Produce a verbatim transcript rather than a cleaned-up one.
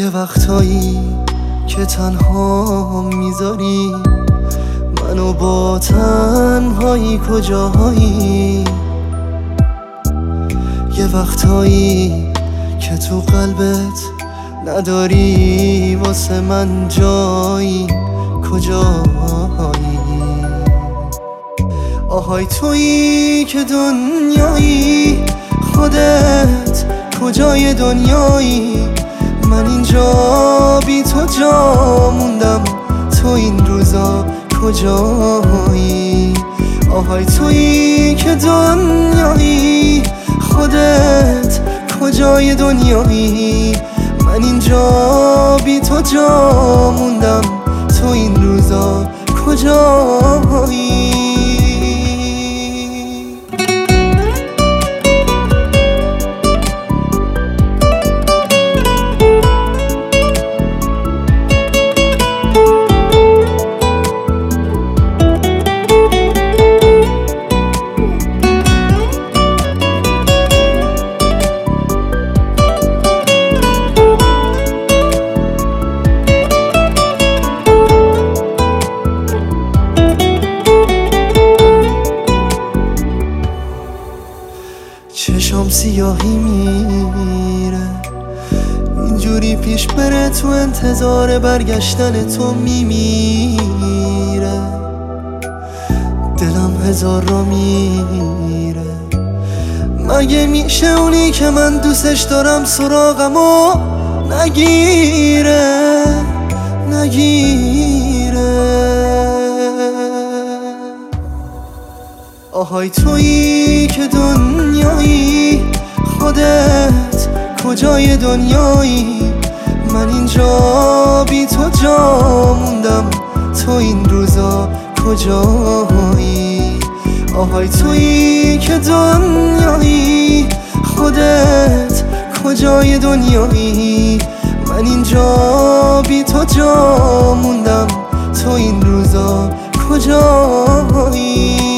یه وقتایی که تنها میذاری منو با تنهایی کجاهایی، یه وقتایی که تو قلبت نداری واسه من جایی، کجایی؟ آهای تویی که دنیایی، خودت کجای دنیایی؟ من اینجا بی تو جا موندم، تو این روزا کجایی؟ آهای تویی که دنیایی، خودت کجای دنیایی؟ من اینجا بی تو جا موندم، تو این روزا کجایی؟ چشام سیاهی میره اینجوری پیش بره، تو انتظار برگشتن تو میمیره، دلم هزار را میره. مگه میشه اونی که من دوستش دارم سراغمو نگیره نگیره؟ آهای تویی که دنیایی، خودت کجای دنیایی؟ من اینجا بی تو جا موندم، تو این روزا کجایی؟ آهای تویی که دنیایی، خودت کجای دنیایی؟ من اینجا بی تو جا موندم، تو این روزا کجایی؟